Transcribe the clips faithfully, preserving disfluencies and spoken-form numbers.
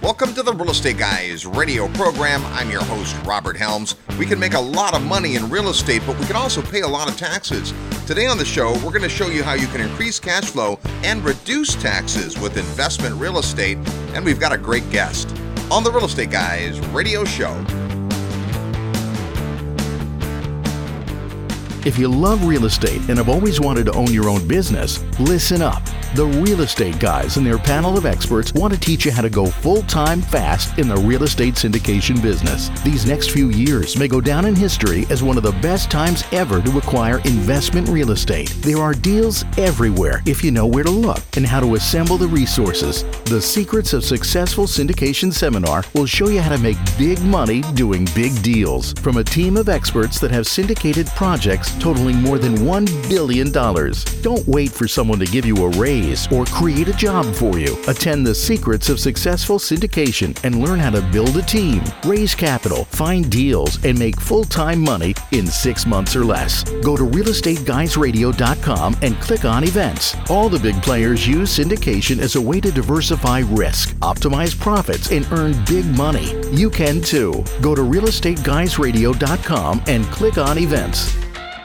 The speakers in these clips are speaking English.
Welcome to the Real Estate Guys radio program. I'm your host, Robert Helms. We can make a lot of money in real estate, but we can also pay a lot of taxes. Today on the show, we're going to show you how you can increase cash flow and reduce taxes with investment real estate, and we've got a great guest on the Real Estate Guys radio show. If you love real estate and have always wanted to own your own business, listen up. The Real Estate Guys and their panel of experts want to teach you how to go full-time fast in the real estate syndication business. These next few years may go down in history as one of the best times ever to acquire investment real estate. There are deals everywhere if you know where to look and how to assemble the resources. The Secrets of Successful Syndication seminar will show you how to make big money doing big deals from a team of experts that have syndicated projects totaling more than one billion dollars. Don't wait for someone to give you a raise or create a job for you. Attend the Secrets of Successful Syndication and learn how to build a team, raise capital, find deals, and make full-time money in six months or less. Go to real estate guys radio dot com and click on events. All the big players use syndication as a way to diversify risk, optimize profits, and earn big money. You can too. Go to real estate guys radio dot com and click on events.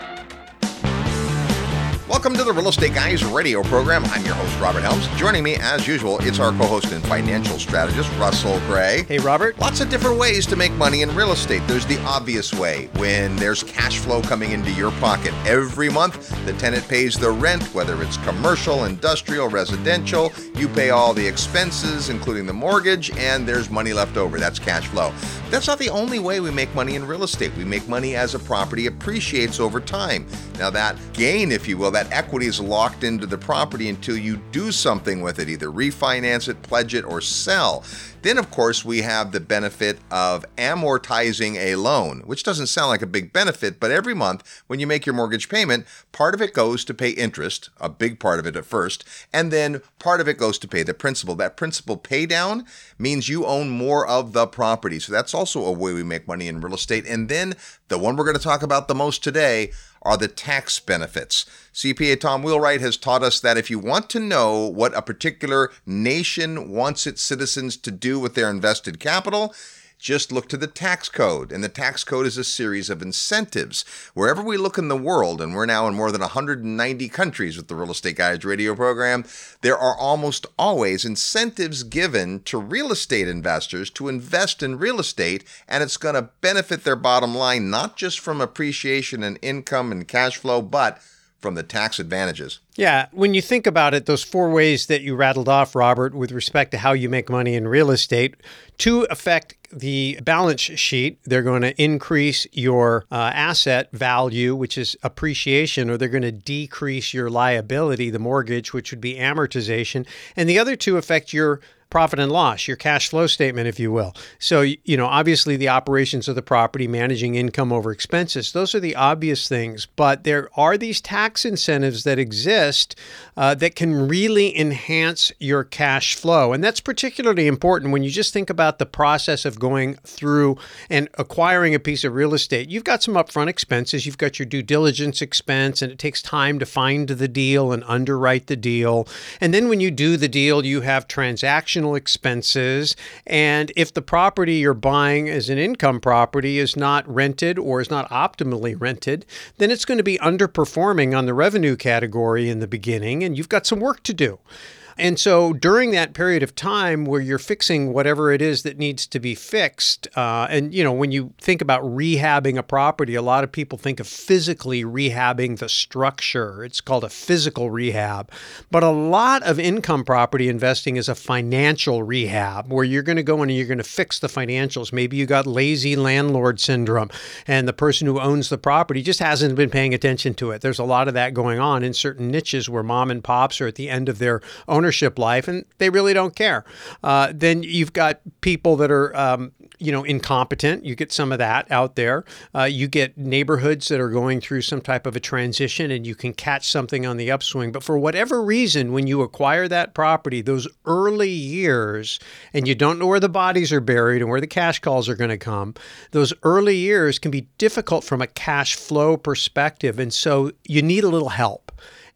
Welcome to the Real Estate Guys radio program. I'm your host, Robert Helms. Joining me, as usual, it's our co-host and financial strategist, Russell Gray. Hey, Robert. Lots of different ways to make money in real estate. There's the obvious way, when there's cash flow coming into your pocket. Every month, the tenant pays the rent, whether it's commercial, industrial, residential. You pay all the expenses, including the mortgage, and there's money left over. That's cash flow. That's not the only way we make money in real estate. We make money as a property appreciates over time. Now, that gain, if you will, that equity is locked into the property until you do something with it, either refinance it, pledge it, or sell. Then, of course, we have the benefit of amortizing a loan, which doesn't sound like a big benefit, but every month when you make your mortgage payment, part of it goes to pay interest, a big part of it at first, and then part of it goes to pay the principal. That principal pay down means you own more of the property. So that's also a way we make money in real estate. And then the one we're going to talk about the most today are the tax benefits. C P A Tom Wheelwright has taught us that if you want to know what a particular nation wants its citizens to do with their invested capital, just look to the tax code. And the tax code is a series of incentives. Wherever we look in the world, and we're now in more than one hundred ninety countries with the Real Estate Guys radio program, there are almost always incentives given to real estate investors to invest in real estate, and it's going to benefit their bottom line, not just from appreciation and income and cash flow, but from the tax advantages. Yeah, when you think about it, those four ways that you rattled off, Robert, with respect to how you make money in real estate, two affect the balance sheet. They're going to increase your uh, asset value, which is appreciation, or they're going to decrease your liability, the mortgage, which would be amortization. And the other two affect your profit and loss, your cash flow statement, if you will. So, you know, obviously the operations of the property, managing income over expenses, those are the obvious things. But there are these tax incentives that exist uh, that can really enhance your cash flow. And that's particularly important when you just think about the process of going through and acquiring a piece of real estate. You've got some upfront expenses. You've got your due diligence expense, and it takes time to find the deal and underwrite the deal. And then when you do the deal, you have transactions expenses. And if the property you're buying as an income property is not rented or is not optimally rented, then it's going to be underperforming on the revenue category in the beginning, and you've got some work to do. And so during that period of time where you're fixing whatever it is that needs to be fixed, uh, and, you know, when you think about rehabbing a property, a lot of people think of physically rehabbing the structure. It's called a physical rehab. But a lot of income property investing is a financial rehab where you're going to go in and you're going to fix the financials. Maybe you got lazy landlord syndrome and the person who owns the property just hasn't been paying attention to it. There's a lot of that going on in certain niches where mom and pops are at the end of their ownership life and they really don't care. Uh, then you've got people that are, um, you know, incompetent. You get some of that out there. Uh, you get neighborhoods that are going through some type of a transition and you can catch something on the upswing. But for whatever reason, when you acquire that property, those early years, and you don't know where the bodies are buried and where the cash calls are going to come, those early years can be difficult from a cash flow perspective. And so you need a little help.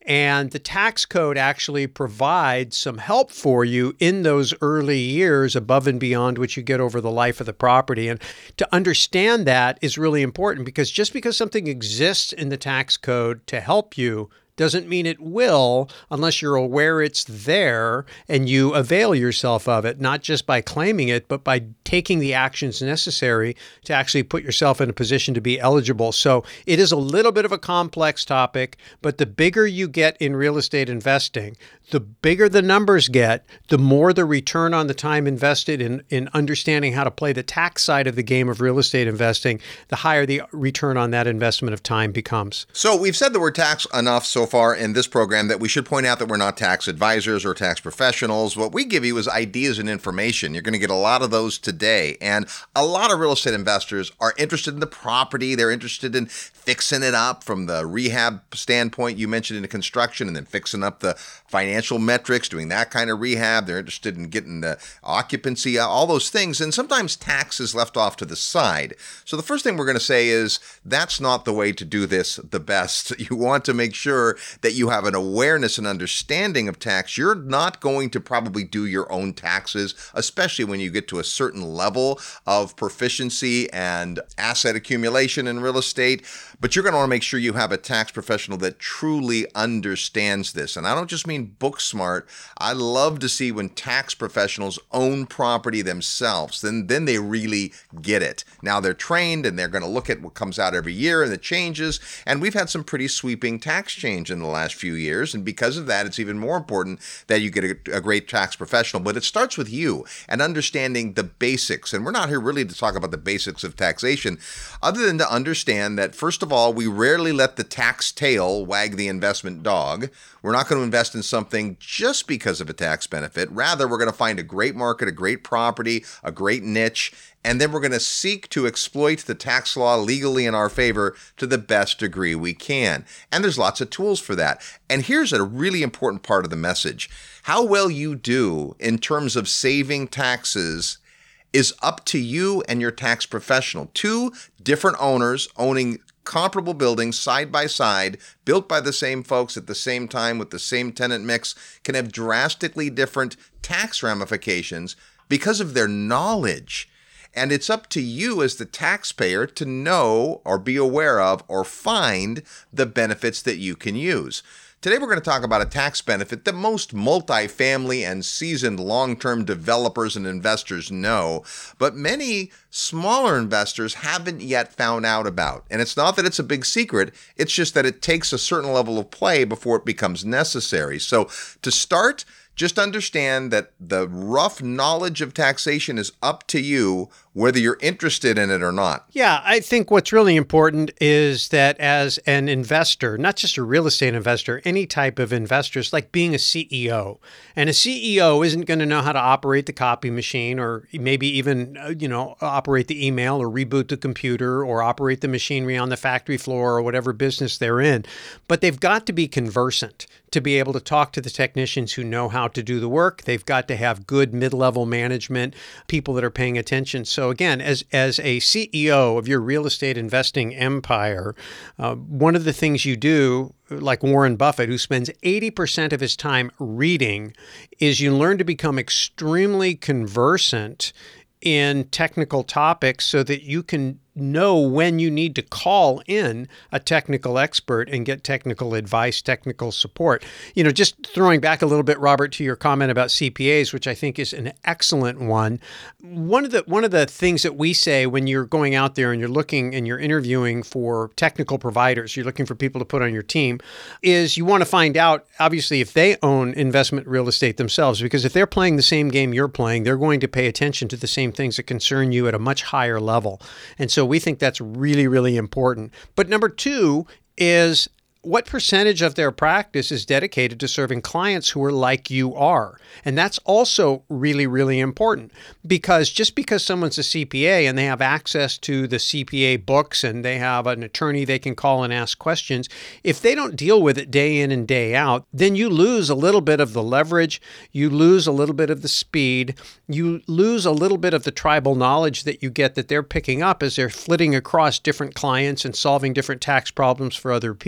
And the tax code actually provides some help for you in those early years above and beyond what you get over the life of the property. And to understand that is really important, because just because something exists in the tax code to help you doesn't mean it will unless you're aware it's there and you avail yourself of it, not just by claiming it, but by taking the actions necessary to actually put yourself in a position to be eligible. So it is a little bit of a complex topic, but the bigger you get in real estate investing, the bigger the numbers get, the more the return on the time invested in, in understanding how to play the tax side of the game of real estate investing, the higher the return on that investment of time becomes. So we've said the word tax enough so far in this program that we should point out that we're not tax advisors or tax professionals. What we give you is ideas and information. You're going to get a lot of those today. And a lot of real estate investors are interested in the property. They're interested in fixing it up from the rehab standpoint you mentioned in the construction, and then fixing up the financial metrics, doing that kind of rehab. They're interested in getting the occupancy, all those things. And sometimes tax is left off to the side. So the first thing we're going to say is that's not the way to do this the best. You want to make sure that you have an awareness and understanding of tax. You're not going to probably do your own taxes, especially when you get to a certain level of proficiency and asset accumulation in real estate. But you're going to want to make sure you have a tax professional that truly understands this. And I don't just mean book smart. I love to see when tax professionals own property themselves. Then, then they really get it. Now they're trained and they're going to look at what comes out every year and the changes. And we've had some pretty sweeping tax change in the last few years. And because of that, it's even more important that you get a, a great tax professional. But it starts with you and understanding the basics. And we're not here really to talk about the basics of taxation, other than to understand that, first of all, we rarely let the tax tail wag the investment dog. We're not going to invest in something just because of a tax benefit. Rather, we're going to find a great market, a great property, a great niche, and then we're going to seek to exploit the tax law legally in our favor to the best degree we can. And there's lots of tools for that. And here's a really important part of the message. How well you do in terms of saving taxes is up to you and your tax professional. Two different owners owning comparable buildings side by side, built by the same folks at the same time with the same tenant mix, can have drastically different tax ramifications because of their knowledge. And it's up to you as the taxpayer to know or be aware of or find the benefits that you can use. Today, we're going to talk about a tax benefit that most multifamily and seasoned long-term developers and investors know, but many smaller investors haven't yet found out about. And it's not that it's a big secret, it's just that it takes a certain level of play before it becomes necessary. So to start, just understand that the rough knowledge of taxation is up to you, whether you're interested in it or not. Yeah, I think what's really important is that as an investor, not just a real estate investor, any type of investor, is like being a C E O. And a C E O isn't going to know how to operate the copy machine, or maybe even, you know, operate the email or reboot the computer or operate the machinery on the factory floor or whatever business they're in. But they've got to be conversant to be able to talk to the technicians who know how to do the work. They've got to have good mid-level management, people that are paying attention. So again, as as a C E O of your real estate investing empire, uh, one of the things you do, like Warren Buffett, who spends eighty percent of his time reading, is you learn to become extremely conversant in technical topics so that you can know when you need to call in a technical expert and get technical advice, technical support. You know, just throwing back a little bit, Robert, to your comment about C P As, which I think is an excellent one. One of the one of the things that we say when you're going out there and you're looking and you're interviewing for technical providers, you're looking for people to put on your team, is you want to find out, obviously, if they own investment real estate themselves, because if they're playing the same game you're playing, they're going to pay attention to the same things that concern you at a much higher level. And so we think that's really, really important. But number two is, what percentage of their practice is dedicated to serving clients who are like you are? And that's also really, really important, because just because someone's a C P A and they have access to the C P A books and they have an attorney they can call and ask questions, if they don't deal with it day in and day out, then you lose a little bit of the leverage, you lose a little bit of the speed, you lose a little bit of the tribal knowledge that you get that they're picking up as they're flitting across different clients and solving different tax problems for other people.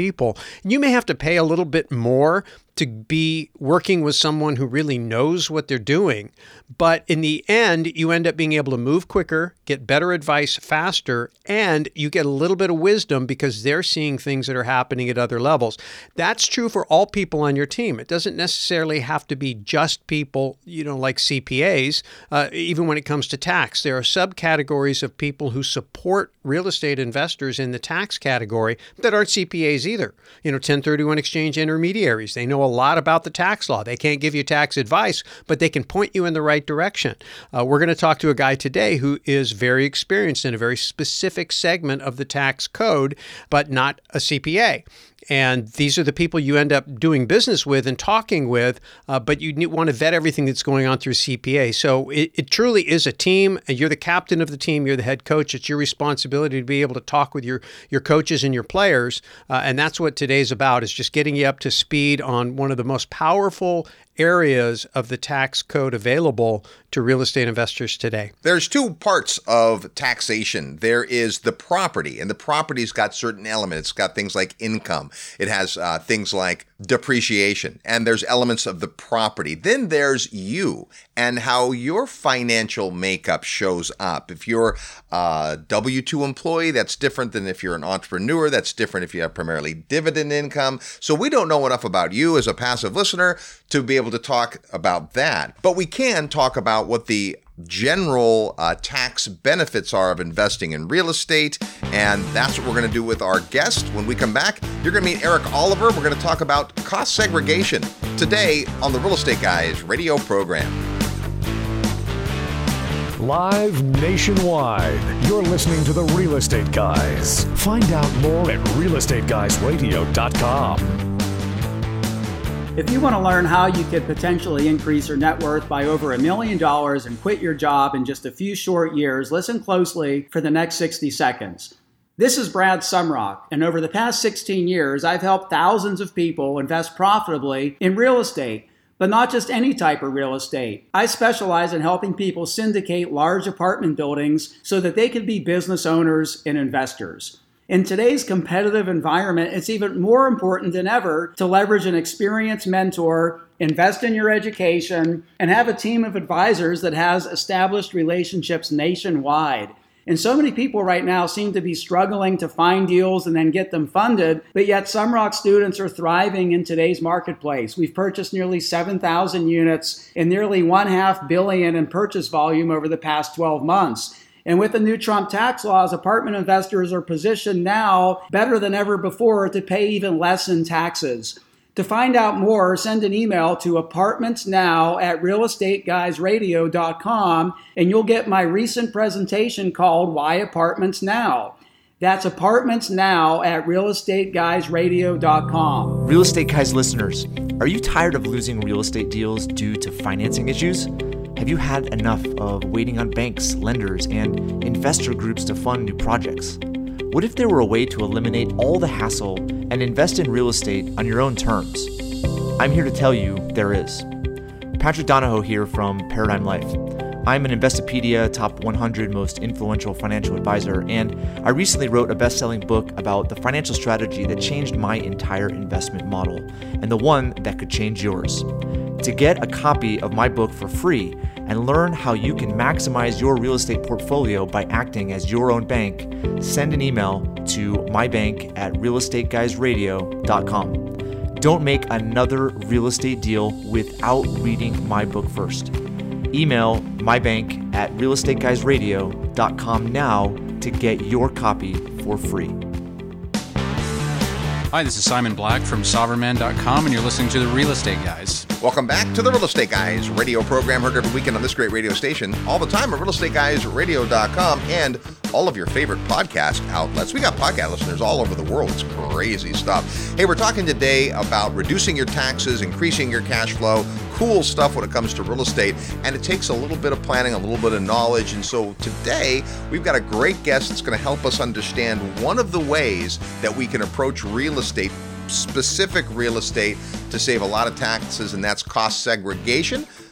You may have to pay a little bit more to be working with someone who really knows what they're doing. But in the end, you end up being able to move quicker, get better advice faster, and you get a little bit of wisdom because they're seeing things that are happening at other levels. That's true for all people on your team. It doesn't necessarily have to be just people, you know, like C P As. Uh, even when it comes to tax, there are subcategories of people who support real estate investors in the tax category that aren't C P As either. You know, ten thirty-one exchange intermediaries. They know a lot about the tax law. They can't give you tax advice, but they can point you in the right direction. Uh, we're going to talk to a guy today who is very experienced in a very specific segment of the tax code, but not a C P A. And these are the people you end up doing business with and talking with, uh, but you need, want to vet everything that's going on through C P A. So it, it truly is a team. You're the captain of the team. You're the head coach. It's your responsibility to be able to talk with your, your coaches and your players. Uh, and that's what today's about, is just getting you up to speed on one of the most powerful areas of the tax code available to real estate investors today. There's two parts of taxation. There is the property, and the property's got certain elements. It's got things like income. It has uh, things like depreciation, and there's elements of the property. Then there's you and how your financial makeup shows up. If you're a W two employee, that's different than if you're an entrepreneur. That's different if you have primarily dividend income. So we don't know enough about you as a passive listener to be able to talk about that. But we can talk about what the general uh, tax benefits are of investing in real estate, and that's what we're going to do with our guest. When we come back, you're going to meet Eric Oliver. We're going to talk about cost segregation today on the Real Estate Guys radio program. Live nationwide, you're listening to the Real Estate Guys. Find out more at real estate guys radio dot com. If you want to learn how you could potentially increase your net worth by over a million dollars and quit your job in just a few short years, listen closely for the next sixty seconds. This is Brad Sumrock, and over the past sixteen years, I've helped thousands of people invest profitably in real estate, but not just any type of real estate. I specialize in helping people syndicate large apartment buildings so that they can be business owners and investors. In today's competitive environment, it's even more important than ever to leverage an experienced mentor, invest in your education, and have a team of advisors that has established relationships nationwide. And so many people right now seem to be struggling to find deals and then get them funded, but yet Sumrock students are thriving in today's marketplace. We've purchased nearly seven thousand units and nearly one half billion in purchase volume over the past twelve months. And with the new Trump tax laws, apartment investors are positioned now better than ever before to pay even less in taxes. To find out more, send an email to apartmentsnow at real estate guys radio dot com, and you'll get my recent presentation called Why Apartments Now. That's apartmentsnow at real estate guys radio dot com. Real Estate Guys listeners, are you tired of losing real estate deals due to financing issues? Have you had enough of waiting on banks, lenders, and investor groups to fund new projects? What if there were a way to eliminate all the hassle and invest in real estate on your own terms? I'm here to tell you there is. Patrick Donahoe here from Paradigm Life. I'm an Investopedia Top one hundred Most Influential Financial Advisor, and I recently wrote a best-selling book about the financial strategy that changed my entire investment model, and the one that could change yours. To get a copy of my book for free and learn how you can maximize your real estate portfolio by acting as your own bank, send an email to mybank at real estate guys radio dot com. Don't make another real estate deal without reading my book first. Email mybank at real estate guys radio dot com now to get your copy for free. Hi, this is Simon Black from sovereign man dot com, and you're listening to The Real Estate Guys. Welcome back to the Real Estate Guys radio program, heard every weekend on this great radio station, all the time at real estate guys radio dot com and all of your favorite podcast outlets. We got podcast listeners all over the world. It's crazy stuff. Hey, we're talking today about reducing your taxes, increasing your cash flow, cool stuff when it comes to real estate, and it takes a little bit of planning, a little bit of knowledge. And so today, we've got a great guest that's going to help us understand one of the ways that we can approach real estate, specific real estate, to save a lot of taxes, and that's cost segregation.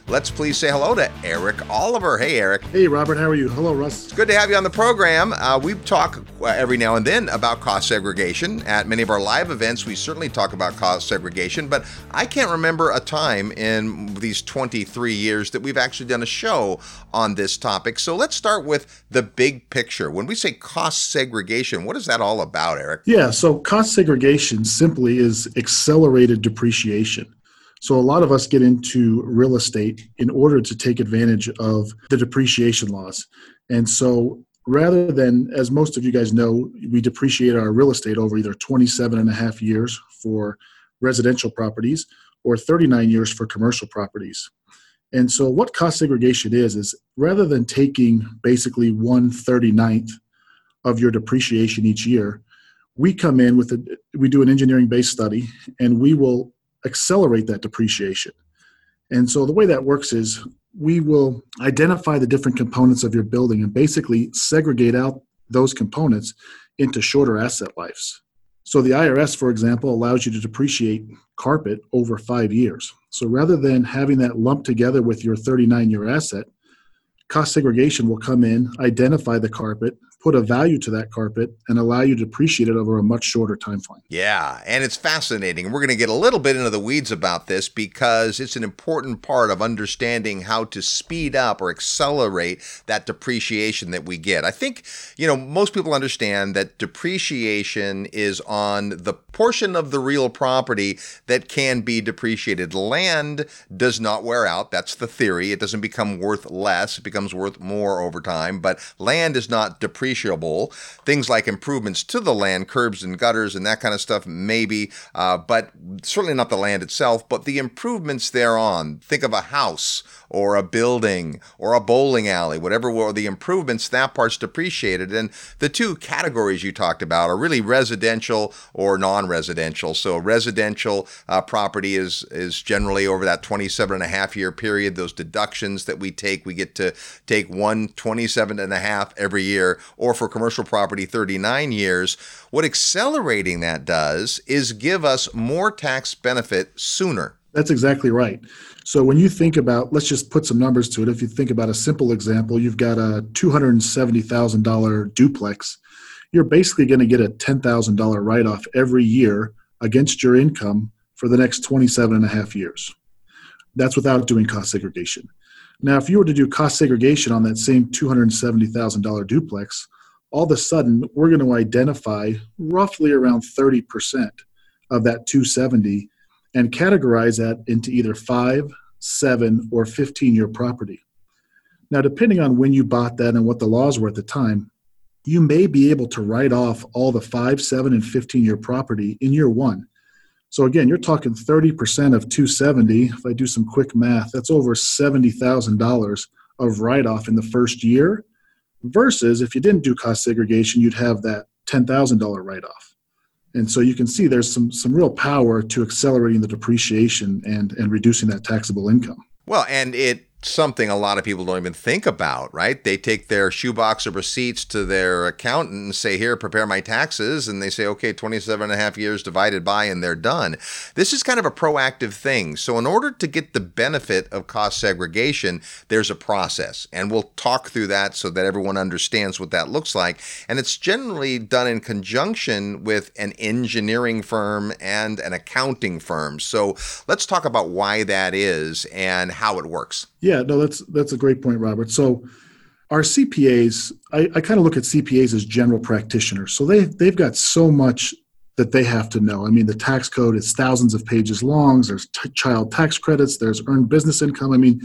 let's please say hello to Eric Oliver. Hey, Eric. Hey, Robert. How are you? Hello, Russ. It's good to have you on the program. Uh, we talk uh, every now and then about cost segregation. At many of our live events, we certainly talk about cost segregation, but I can't remember a time in these twenty-three years that we've actually done a show on this topic. So let's start with the big picture. When we say cost segregation, what is that all about, Eric? Yeah, so cost segregation simply is accelerated depreciation. So a lot of us get into real estate in order to take advantage of the depreciation laws. And so rather than, as most of you guys know, we depreciate our real estate over either twenty-seven and a half years for residential properties or thirty-nine years for commercial properties. And so what cost segregation is, is rather than taking basically one thirty-ninth of your depreciation each year, we come in with a, we do an engineering-based study, and we will accelerate that depreciation. And so the way that works is we will identify the different components of your building and basically segregate out those components into shorter asset lives. So the I R S, for example, allows you to depreciate carpet over five years. So rather than having that lumped together with your thirty-nine-year asset, cost segregation will come in, identify the carpet, put a value to that carpet, and allow you to depreciate it over a much shorter time frame. Yeah, and it's fascinating. We're going to get a little bit into the weeds about this because it's an important part of understanding how to speed up or accelerate that depreciation that we get. I think, you know, most people understand that depreciation is on the portion of the real property that can be depreciated. Land does not wear out. That's the theory. It doesn't become worth less. It becomes worth more over time, but land is not depreciable. Things like improvements to the land, curbs and gutters and that kind of stuff, maybe, uh, but certainly not the land itself, but the improvements thereon. Think of a house or a building or a bowling alley, whatever were the improvements, that part's depreciated. And the two categories you talked about are really residential or non-residential. So residential uh, property is is generally over that twenty-seven and a half year period. Those deductions that we take, we get to take one twenty-seven and a half every year, or for commercial property, thirty-nine years. What accelerating that does is give us more tax benefit sooner. That's exactly right. So when you think about, let's just put some numbers to it. If you think about a simple example, you've got a two hundred seventy thousand dollars duplex. You're basically going to get a ten thousand dollars write-off every year against your income for the next twenty-seven and a half years. That's without doing cost segregation. Now, if you were to do cost segregation on that same two hundred seventy thousand dollars duplex, all of a sudden, we're going to identify roughly around thirty percent of that two hundred seventy and categorize that into either five, seven, or fifteen-year property. Now, depending on when you bought that and what the laws were at the time, you may be able to write off all the five, seven, and fifteen-year property in year one. So again, you're talking thirty percent of two hundred seventy. If I do some quick math, that's over seventy thousand dollars of write-off in the first year, versus if you didn't do cost segregation, you'd have that ten thousand dollars write-off. And so you can see there's some some real power to accelerating the depreciation and, and reducing that taxable income. Well, and it's something a lot of people don't even think about, right? They take their shoebox of receipts to their accountant and say, here, prepare my taxes. And they say, okay, twenty-seven and a half years divided by, and they're done. This is kind of a proactive thing. So in order to get the benefit of cost segregation, there's a process. And we'll talk through that so that everyone understands what that looks like. And it's generally done in conjunction with an engineering firm and an accounting firm. So let's talk about why that is and how it works. Yeah, no, that's that's a great point, Robert. So our C P As, I, I kind of look at C P As as general practitioners. So they, they've got so much that they have to know. I mean, the tax code is thousands of pages long. There's t- child tax credits. There's earned business income. I mean,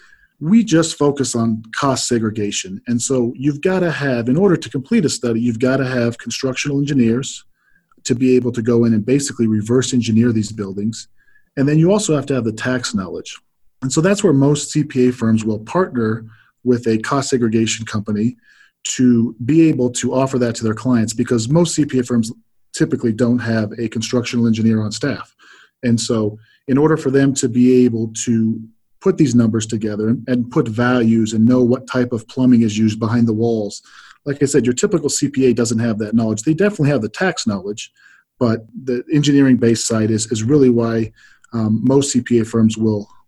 we just focus on cost segregation. And so you've got to have, in order to complete a study, you've got to have constructional engineers to be able to go in and basically reverse engineer these buildings. And then you also have to have the tax knowledge. And so that's where most C P A firms will partner with a cost segregation company to be able to offer that to their clients, because most C P A firms typically don't have a constructional engineer on staff. And so in order for them to be able to put these numbers together and, and put values and know what type of plumbing is used behind the walls, like I said, your typical C P A doesn't have that knowledge. They definitely have the tax knowledge, but the engineering-based side is, is really why um, most C P A firms will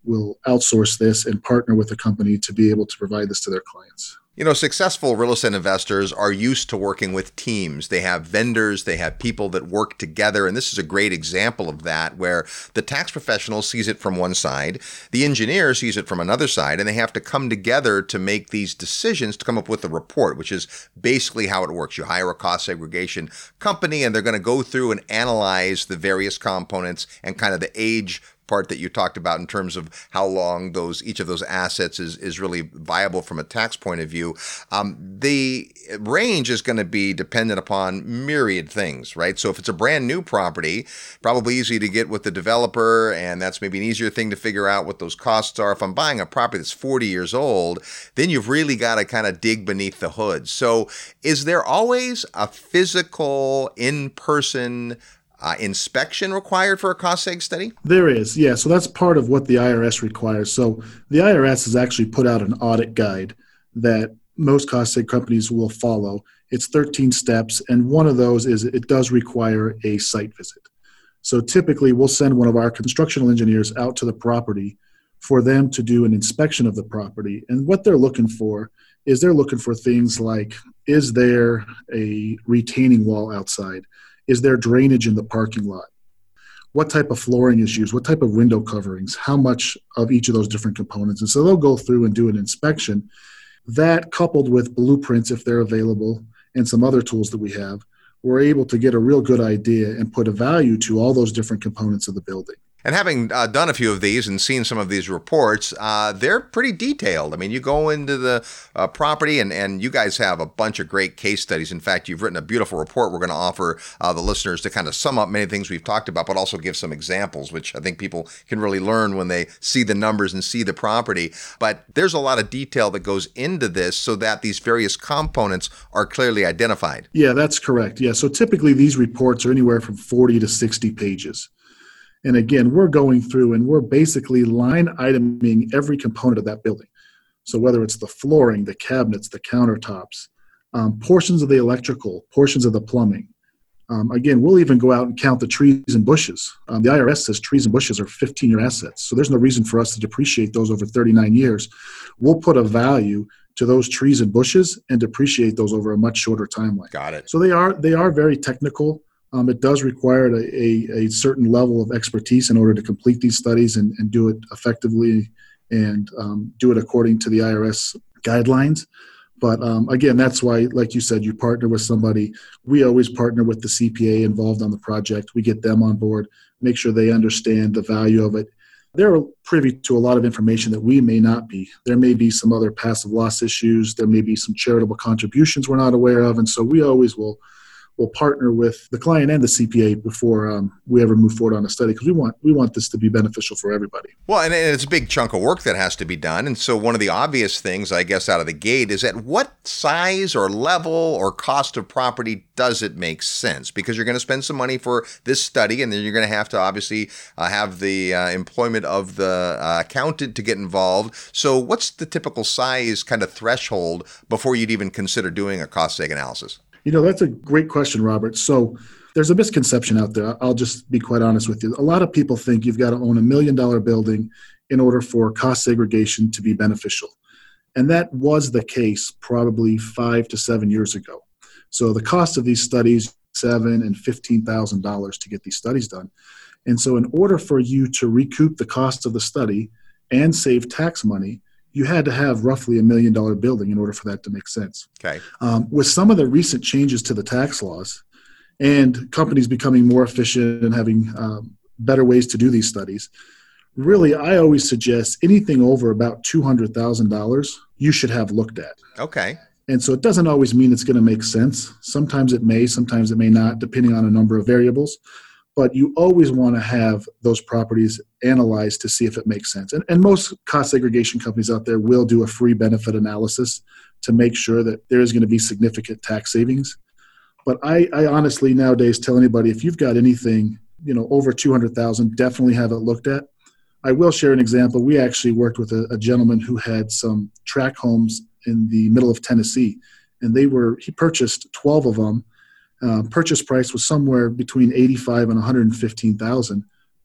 will outsource this and partner with a company to be able to provide this to their clients. You know, successful real estate investors are used to working with teams. They have vendors, they have people that work together. And this is a great example of that, where the tax professional sees it from one side, the engineer sees it from another side, and they have to come together to make these decisions to come up with a report, which is basically how it works. You hire a cost segregation company, and they're going to go through and analyze the various components and kind of the age part that you talked about in terms of how long those each of those assets is is really viable from a tax point of view. Um, the range is going to be dependent upon myriad things, right? So if it's a brand new property, probably easy to get with the developer, and that's maybe an easier thing to figure out what those costs are. If I'm buying a property that's forty years old, then you've really got to kind of dig beneath the hood. So is there always a physical, in-person Uh, inspection required for a cost seg study? There is, yeah. So that's part of what the I R S requires. So the I R S has actually put out an audit guide that most cost seg companies will follow. It's thirteen steps, and one of those is it does require a site visit. So typically we'll send one of our constructional engineers out to the property for them to do an inspection of the property. And what they're looking for is they're looking for things like, is there a retaining wall outside? Is there drainage in the parking lot? What type of flooring is used? What type of window coverings? How much of each of those different components? And so they'll go through and do an inspection. That, coupled with blueprints, if they're available, and some other tools that we have, we're able to get a real good idea and put a value to all those different components of the building. And having uh, done a few of these and seen some of these reports, uh, they're pretty detailed. I mean, you go into the uh, property and, and you guys have a bunch of great case studies. In fact, you've written a beautiful report we're going to offer uh, the listeners to kind of sum up many things we've talked about, but also give some examples, which I think people can really learn when they see the numbers and see the property. But there's a lot of detail that goes into this so that these various components are clearly identified. Yeah, that's correct. Yeah, so typically these reports are anywhere from forty to sixty pages. And again, we're going through and we're basically line iteming every component of that building. So whether it's the flooring, the cabinets, the countertops, um, portions of the electrical, portions of the plumbing. Um, again, we'll even go out and count the trees and bushes. Um, the I R S says trees and bushes are fifteen-year assets. So there's no reason for us to depreciate those over thirty-nine years. We'll put a value to those trees and bushes and depreciate those over a much shorter timeline. Got it. So they are they are very technical. Um, it does require a, a, a certain level of expertise in order to complete these studies and, and do it effectively and um, do it according to the I R S guidelines. But um, again, that's why, like you said, you partner with somebody. We always partner with the C P A involved on the project. We get them on board, make sure they understand the value of it. They're privy to a lot of information that we may not be. There may be some other passive loss issues. There may be some charitable contributions we're not aware of. And so we always will We'll partner with the client and the C P A before um, we ever move forward on a study, because we want we want this to be beneficial for everybody. Well, and it's a big chunk of work that has to be done. And so one of the obvious things, I guess, out of the gate is at what size or level or cost of property does it make sense? Because you're going to spend some money for this study, and then you're going to have to obviously uh, have the uh, employment of the uh, accountant to get involved. So what's the typical size kind of threshold before you'd even consider doing a cost seg analysis? You know, that's a great question, Robert. So there's a misconception out there. I'll just be quite honest with you. A lot of people think you've got to own a million dollar building in order for cost segregation to be beneficial. And that was the case probably five to seven years ago. So the cost of these studies, seven and fifteen thousand dollars to get these studies done. And so in order for you to recoup the cost of the study and save tax money, you had to have roughly a million dollar building in order for that to make sense. Okay. Um, with some of the recent changes to the tax laws and companies becoming more efficient and having um, better ways to do these studies, really, I always suggest anything over about two hundred thousand dollars you should have looked at. Okay. And so it doesn't always mean it's going to make sense. Sometimes it may, sometimes it may not, depending on a number of variables. But you always want to have those properties analyzed to see if it makes sense. And, and most cost segregation companies out there will do a free benefit analysis to make sure that there is going to be significant tax savings. But I, I honestly nowadays tell anybody, if you've got anything, you know, over two hundred thousand, definitely have it looked at. I will share an example. We actually worked with a, a gentleman who had some tract homes in the middle of Tennessee, and they were, he purchased twelve of them. Uh, purchase price was somewhere between eighty-five and one hundred fifteen thousand.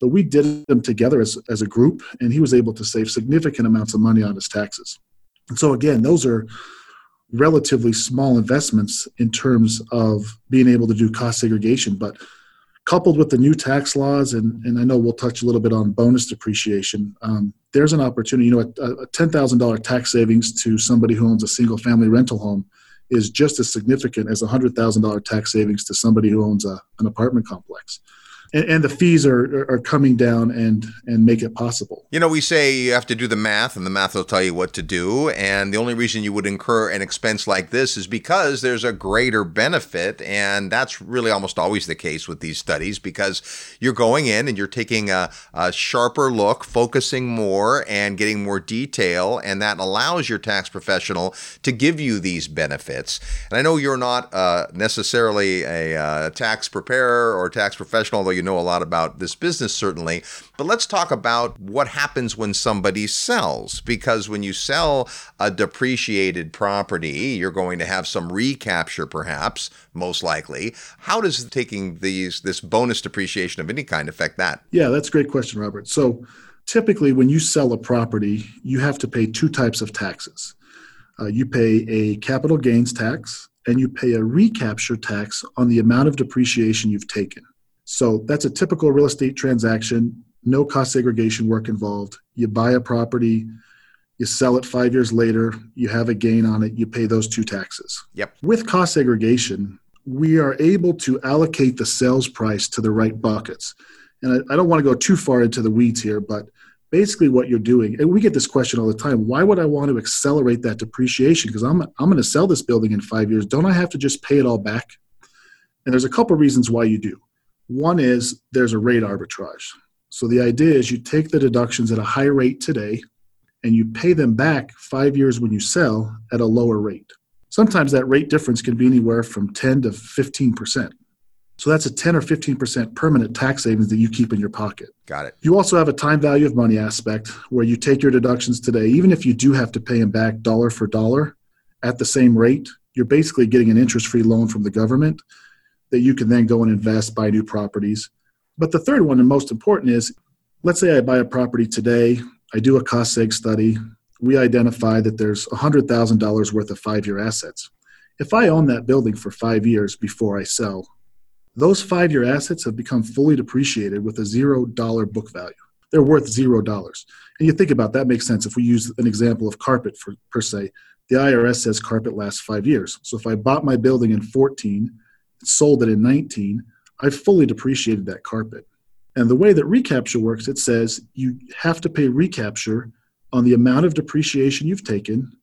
but we did them together as, as a group, and he was able to save significant amounts of money on his taxes. And so again, those are relatively small investments in terms of being able to do cost segregation, but coupled with the new tax laws, and, and I know we'll touch a little bit on bonus depreciation, um, there's an opportunity. You know, a, a ten thousand dollars tax savings to somebody who owns a single-family rental home is just as significant as a one hundred thousand dollars tax savings to somebody who owns a, an apartment complex. And, and the fees are are coming down and and make it possible. You know, we say you have to do the math, and the math will tell you what to do. And the only reason you would incur an expense like this is because there's a greater benefit. And that's really almost always the case with these studies, because you're going in and you're taking a, a sharper look, focusing more and getting more detail. And that allows your tax professional to give you these benefits. And I know you're not uh, necessarily a uh, tax preparer or tax professional, although you know a lot about this business, certainly. But let's talk about what happens when somebody sells, because when you sell a depreciated property, you're going to have some recapture, perhaps, most likely. How does taking these this bonus depreciation of any kind affect that? Yeah, that's a great question, Robert. So typically when you sell a property, you have to pay two types of taxes. Uh, you pay a capital gains tax, and you pay a recapture tax on the amount of depreciation you've taken. So that's a typical real estate transaction, no cost segregation work involved. You buy a property, you sell it five years later, you have a gain on it, you pay those two taxes. Yep. With cost segregation, we are able to allocate the sales price to the right buckets. And I, I don't want to go too far into the weeds here, but basically what you're doing, and we get this question all the time, why would I want to accelerate that depreciation? Because I'm, I'm going to sell this building in five years. Don't I have to just pay it all back? And there's a couple reasons why you do. One is there's a rate arbitrage. So the idea is you take the deductions at a high rate today and you pay them back five years when you sell at a lower rate. Sometimes that rate difference can be anywhere from ten to fifteen percent. So that's a ten or fifteen percent permanent tax savings that you keep in your pocket. Got it. You also have a time value of money aspect where you take your deductions today, even if you do have to pay them back dollar for dollar at the same rate, you're basically getting an interest-free loan from the government that you can then go and invest, buy new properties. But the third one, and most important, is let's say I buy a property today, I do a cost seg study, we identify that there's one hundred thousand dollars worth of five-year assets. If I own that building for five years before I sell, those five-year assets have become fully depreciated with a zero dollar book value. They're worth zero dollars. And you think about that, makes sense. If we use an example of carpet for, per se, the I R S says carpet lasts five years. So if I bought my building in fourteen, sold it in nineteen, I've fully depreciated that carpet. And the way that recapture works, it says you have to pay recapture on the amount of depreciation you've taken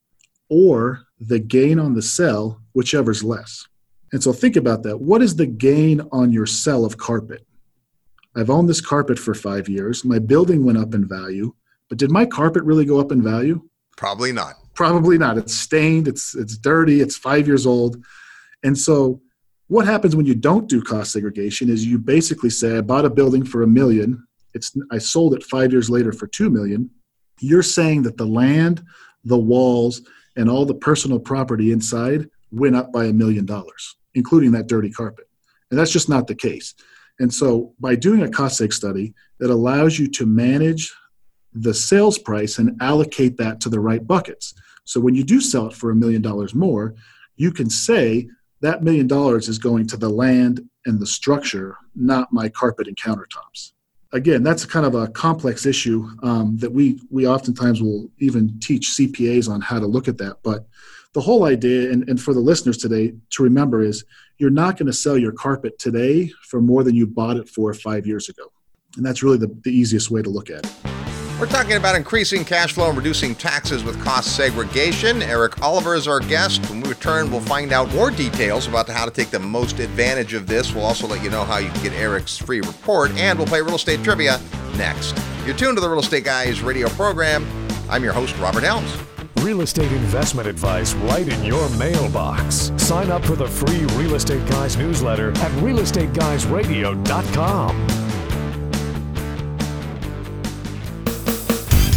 or the gain on the sell, whichever's less. And so think about that. What is the gain on your sell of carpet? I've owned this carpet for five years. My building went up in value, but did my carpet really go up in value? Probably not. Probably not. It's stained, it's it's dirty, it's five years old. And so what happens when you don't do cost segregation is you basically say, I bought a building for a million. It's I sold it five years later for two million. You're saying that the land, the walls, and all the personal property inside went up by a million dollars, including that dirty carpet. And that's just not the case. And so by doing a cost seg study, it allows you to manage the sales price and allocate that to the right buckets. So when you do sell it for a million dollars more, you can say, that million dollars is going to the land and the structure, not my carpet and countertops. Again, that's kind of a complex issue um, that we we oftentimes will even teach C P As on how to look at that. But the whole idea, and, and for the listeners today to remember, is you're not going to sell your carpet today for more than you bought it for five years ago. And that's really the, the easiest way to look at it. We're talking about increasing cash flow and reducing taxes with cost segregation. Eric Oliver is our guest. When we return, we'll find out more details about how to take the most advantage of this. We'll also let you know how you can get Eric's free report, and we'll play real estate trivia next. You're tuned to the Real Estate Guys radio program. I'm your host, Robert Helms. Real estate investment advice right in your mailbox. Sign up for the free Real Estate Guys newsletter at real estate guys radio dot com.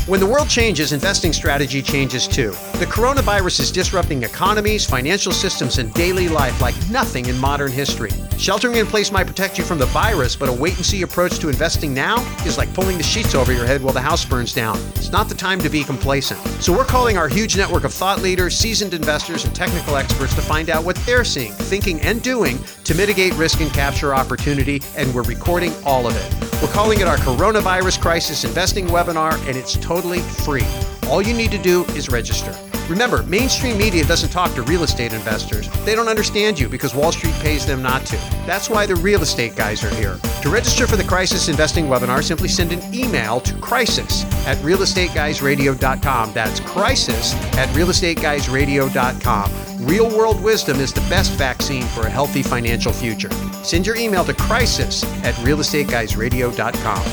When the world changes, investing strategy changes too. The coronavirus is disrupting economies, financial systems, and daily life like nothing in modern history. Sheltering in place might protect you from the virus, but a wait-and-see approach to investing now is like pulling the sheets over your head while the house burns down. It's not the time to be complacent. So we're calling our huge network of thought leaders, seasoned investors, and technical experts to find out what they're seeing, thinking, and doing to mitigate risk and capture opportunity, and we're recording all of it. We're calling it our Coronavirus Crisis Investing Webinar, and it's totally free. All you need to do is register. Remember, mainstream media doesn't talk to real estate investors. They don't understand you because Wall Street pays them not to. That's why the real estate guys are here. To register for the Crisis Investing Webinar, simply send an email to crisis at real estate guys radio dot com. That's crisis at real estate guys radio dot com. Real world wisdom is the best vaccine for a healthy financial future. Send your email to crisis at real estate guys radio dot com.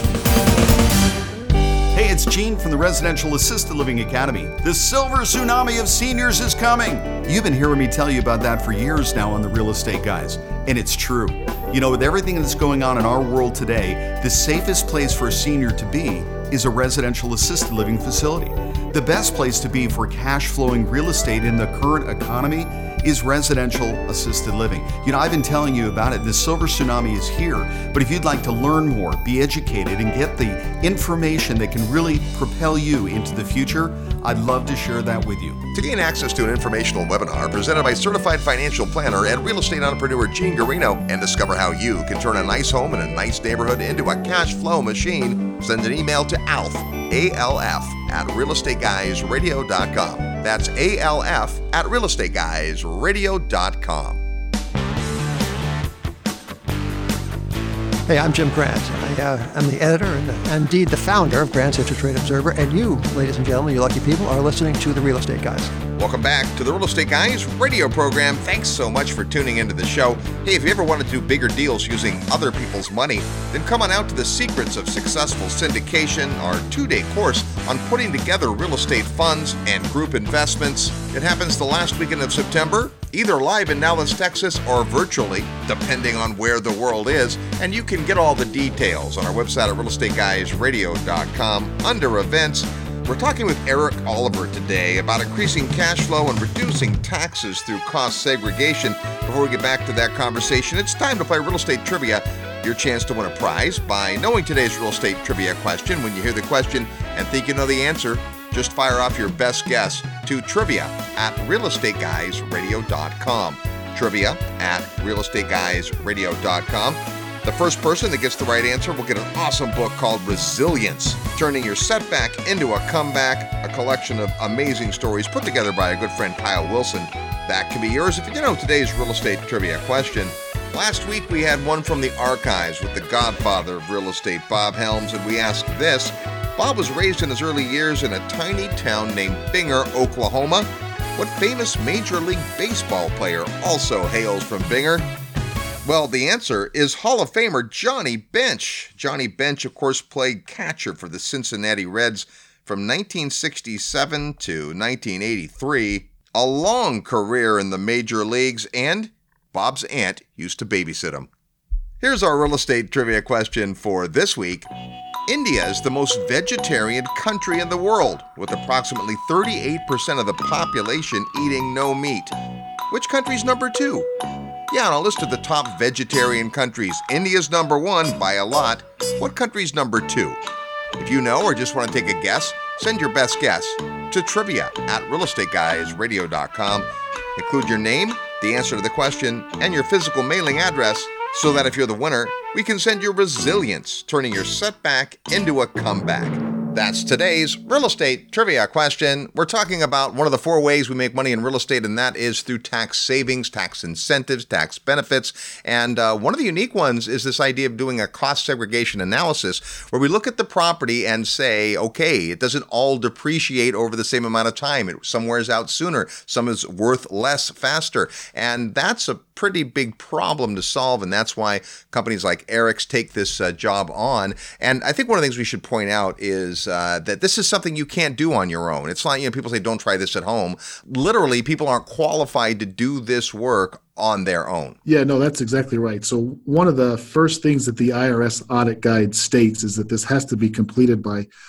Hey, it's Gene from the Residential Assisted Living Academy. The silver tsunami of seniors is coming. You've been hearing me tell you about that for years now on the Real Estate Guys, and it's true. You know, with everything that's going on in our world today, the safest place for a senior to be is a residential assisted living facility. The best place to be for cash flowing real estate in the current economy is residential assisted living. You know, I've been telling you about it. The silver tsunami is here, but if you'd like to learn more, be educated, and get the information that can really propel you into the future, I'd love to share that with you. To gain access to an informational webinar presented by certified financial planner and real estate entrepreneur Gene Garino, and discover how you can turn a nice home in a nice neighborhood into a cash flow machine, send an email to Alf, A L F, at real estate guys radio dot com. That's A L F at real estate guys radio dot com. Hey, I'm Jim Grant. I uh, am the editor and, and indeed the founder of Grant's Interest Rate Observer, and you, ladies and gentlemen, you lucky people, are listening to the Real Estate Guys. Welcome back to the Real Estate Guys radio program. Thanks so much for tuning into the show. Hey, if you ever want to do bigger deals using other people's money, then come on out to the Secrets of Successful Syndication, our two-day course on putting together real estate funds and group investments. It happens the last weekend of September, either live in Dallas, Texas, or virtually, depending on where the world is. And you can get all the details on our website at real estate guys radio dot com under events. We're talking with Eric Oliver today about increasing cash flow and reducing taxes through cost segregation. Before we get back to that conversation, it's time to play Real Estate Trivia. Your chance to win a prize by knowing today's real estate trivia question. When you hear the question and think you know the answer, just fire off your best guess to trivia at real estate guys radio dot com. Trivia at real estate guys radio dot com. The first person that gets the right answer will get an awesome book called Resilience, Turning Your Setback into a Comeback, a collection of amazing stories put together by a good friend, Kyle Wilson. That can be yours if you know today's real estate trivia question. Last week we had one from the archives with the godfather of real estate, Bob Helms, and we asked this. Bob was raised in his early years in a tiny town named Binger, Oklahoma. What famous Major League Baseball player also hails from Binger? Well, the answer is Hall of Famer Johnny Bench. Johnny Bench, of course, played catcher for the Cincinnati Reds from nineteen sixty-seven to nineteen eighty-three. A long career in the major leagues, and Bob's aunt used to babysit him. Here's our real estate trivia question for this week. India is the most vegetarian country in the world, with approximately thirty-eight percent of the population eating no meat. Which country's number two? Yeah, on a list of the top vegetarian countries, India's number one by a lot. What country's number two? If you know or just want to take a guess, send your best guess to trivia at real estate guys radio dot com. Include your name, the answer to the question, and your physical mailing address so that if you're the winner, we can send you Resilience, turning your setback into a comeback. That's today's real estate trivia question. We're talking about one of the four ways we make money in real estate, and that is through tax savings, tax incentives, tax benefits. And uh, one of the unique ones is this idea of doing a cost segregation analysis where we look at the property and say, okay, it doesn't all depreciate over the same amount of time. It, some wears out sooner, some is worth less faster. And that's a pretty big problem to solve, and that's why companies like Eric's take this uh, job on. And I think one of the things we should point out is uh, that this is something you can't do on your own. It's not, you know, people say, don't try this at home. Literally, people aren't qualified to do this work on their own. Yeah, no, that's exactly right. So one of the first things that the I R S audit guide states is that this has to be completed by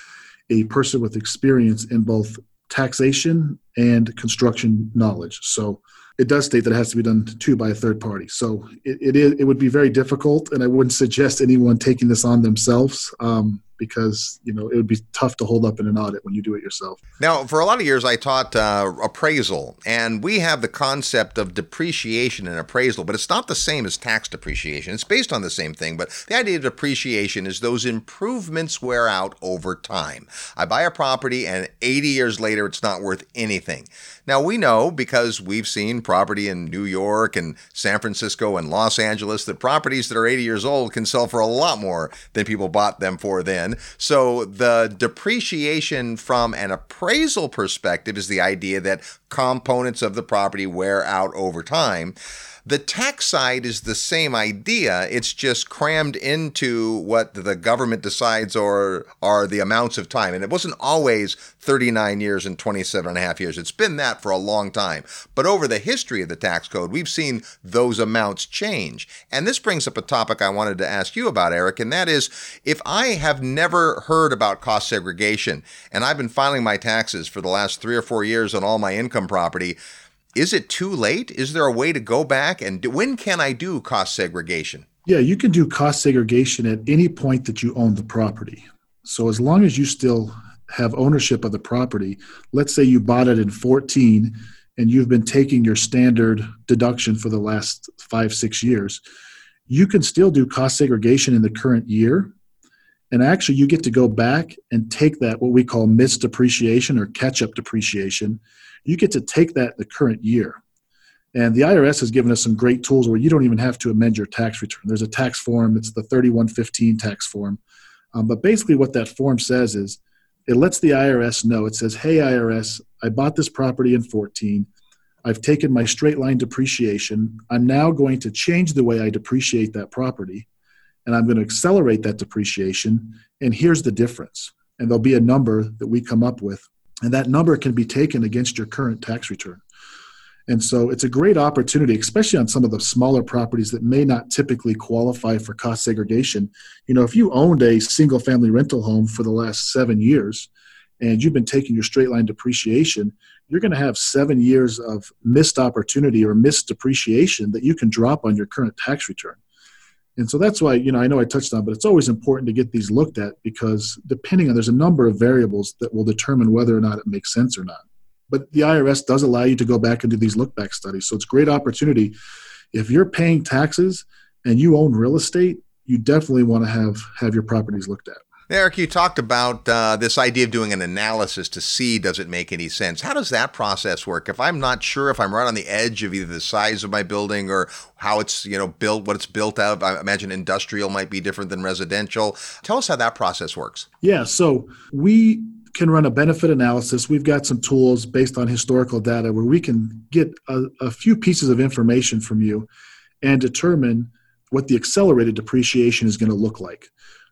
a person with experience in both taxation and construction knowledge. So it does state that it has to be done too by a third party. So it, it is it would be very difficult, and I wouldn't suggest anyone taking this on themselves. Um, because, you know, it would be tough to hold up in an audit when you do it yourself. Now, for a lot of years, I taught uh, appraisal, and we have the concept of depreciation in appraisal, but it's not the same as tax depreciation. It's based on the same thing, but the idea of depreciation is those improvements wear out over time. I buy a property, and eighty years later, it's not worth anything. Now, we know, because we've seen property in New York and San Francisco and Los Angeles, that properties that are eighty years old can sell for a lot more than people bought them for then. So the depreciation from an appraisal perspective is the idea that components of the property wear out over time. The tax side is the same idea. It's just crammed into what the government decides or are the amounts of time. And it wasn't always thirty-nine years and twenty-seven and a half years. It's been that for a long time. But over the history of the tax code, we've seen those amounts change. And this brings up a topic I wanted to ask you about, Eric, and that is, if I have never heard about cost segregation and I've been filing my taxes for the last three or four years on all my income property, is it too late? Is there a way to go back? And do, when can I do cost segregation? Yeah, you can do cost segregation at any point that you own the property. So as long as you still have ownership of the property, let's say you bought it in fourteen and you've been taking your standard deduction for the last five, six years, you can still do cost segregation in the current year. And actually, you get to go back and take that, what we call missed depreciation or catch-up depreciation. You get to take that the current year. And the I R S has given us some great tools where you don't even have to amend your tax return. There's a tax form. It's the thirty-one fifteen tax form. Um, but basically what that form says is it lets the I R S know. It says, hey, I R S, I bought this property in fourteen. I've taken my straight line depreciation. I'm now going to change the way I depreciate that property, and I'm going to accelerate that depreciation. And here's the difference. And there'll be a number that we come up with. And that number can be taken against your current tax return. And so it's a great opportunity, especially on some of the smaller properties that may not typically qualify for cost segregation. You know, if you owned a single family rental home for the last seven years and you've been taking your straight line depreciation, you're going to have seven years of missed opportunity or missed depreciation that you can drop on your current tax return. And so that's why, you know, I know I touched on, but it's always important to get these looked at, because depending on, there's a number of variables that will determine whether or not it makes sense or not. But the I R S does allow you to go back and do these look back studies. So it's a great opportunity. If you're paying taxes and you own real estate, you definitely want to have, have your properties looked at. Eric, you talked about uh, this idea of doing an analysis to see, does it make any sense? How does that process work? If I'm not sure, if I'm right on the edge of either the size of my building or how it's, you know, built, what it's built out of, I imagine industrial might be different than residential. Tell us how that process works. Yeah, so we can run a benefit analysis. We've got some tools based on historical data where we can get a, a few pieces of information from you and determine what the accelerated depreciation is going to look like.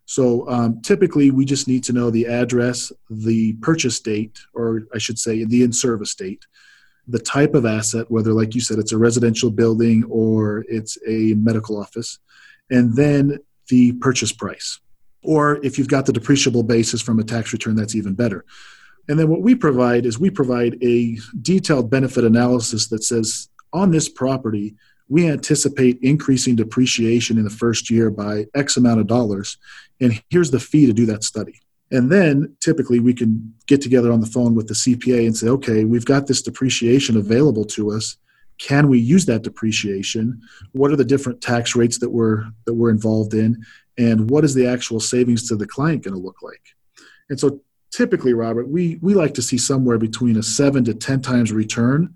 So um, typically, we just need to know the address, the purchase date, or I should say the in-service date, the type of asset, whether, like you said, it's a residential building or it's a medical office, and then the purchase price. Or if you've got the depreciable basis from a tax return, that's even better. And then what we provide is we provide a detailed benefit analysis that says, on this property, we anticipate increasing depreciation in the first year by X amount of dollars, and here's the fee to do that study. And then typically we can get together on the phone with the C P A and say, okay, we've got this depreciation available to us. Can we use that depreciation? What are the different tax rates that we're, that we're involved in? And what is the actual savings to the client going to look like? And so typically, Robert, we, we like to see somewhere between a seven to ten times return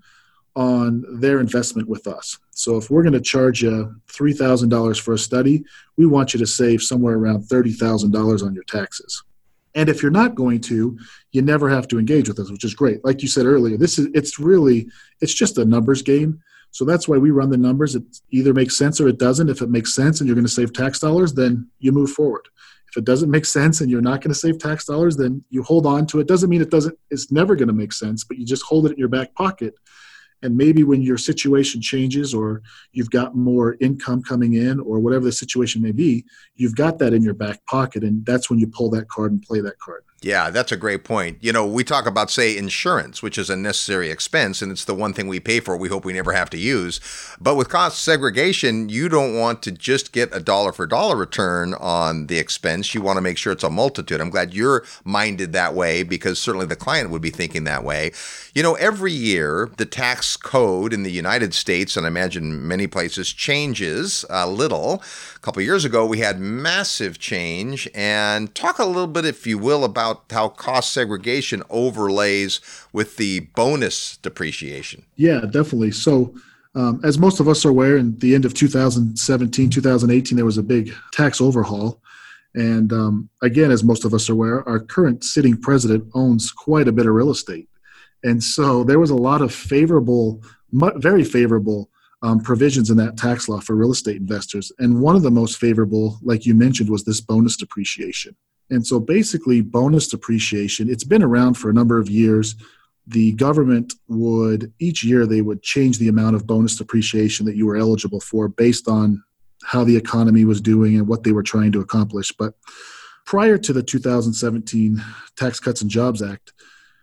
on their investment with us. So if we're going to charge you three thousand dollars for a study, we want you to save somewhere around thirty thousand dollars on your taxes. And if you're not going to, you never have to engage with us, which is great. Like you said earlier, this is it's really, it's just a numbers game. So that's why we run the numbers. It either makes sense or it doesn't. If it makes sense and you're going to save tax dollars, then you move forward. If it doesn't make sense and you're not going to save tax dollars, then you hold on to it. Doesn't mean it doesn't, it's never going to make sense, but you just hold it in your back pocket. And maybe when your situation changes or you've got more income coming in or whatever the situation may be, you've got that in your back pocket, and that's when you pull that card and play that card. Yeah, that's a great point. You know, we talk about, say, insurance, which is a necessary expense, and it's the one thing we pay for we hope we never have to use. But with cost segregation, you don't want to just get a dollar for dollar return on the expense. You want to make sure it's a multitude. I'm glad you're minded that way, because certainly the client would be thinking that way. You know, every year, the tax code in the United States, and I imagine many places, changes a little. A couple of years ago, we had massive change. And talk a little bit, if you will, about how cost segregation overlays with the bonus depreciation. Yeah, definitely. So um, as most of us are aware, in the end of two thousand seventeen, two thousand eighteen, there was a big tax overhaul. And um, again, as most of us are aware, our current sitting president owns quite a bit of real estate. And so there was a lot of favorable, very favorable um, provisions in that tax law for real estate investors. And one of the most favorable, like you mentioned, was this bonus depreciation. And so basically, bonus depreciation, it's been around for a number of years. The government would, each year, they would change the amount of bonus depreciation that you were eligible for based on how the economy was doing and what they were trying to accomplish. But prior to the two thousand seventeen Tax Cuts and Jobs Act,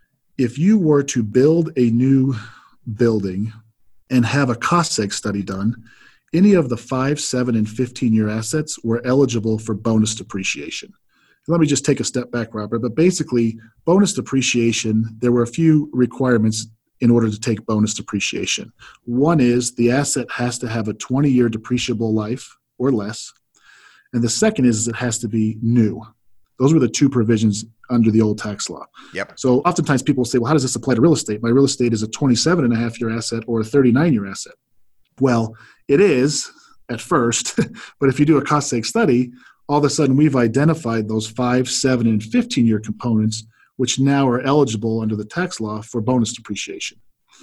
if you were to build a new building and have a cost seg study done, any of the five, seven, and fifteen-year assets were eligible for bonus depreciation. Let me just take a step back, Robert. But basically, bonus depreciation, there were a few requirements in order to take bonus depreciation. One is the asset has to have a twenty-year depreciable life or less. And the second is it has to be new. Those were the two provisions under the old tax law. Yep. So oftentimes people say, well, how does this apply to real estate? My real estate is a twenty-seven and a half year asset or a thirty-nine year asset. Well, it is at first, but if you do a cost seg study, all of a sudden we've identified those five, seven, and fifteen-year components, which now are eligible under the tax law for bonus depreciation.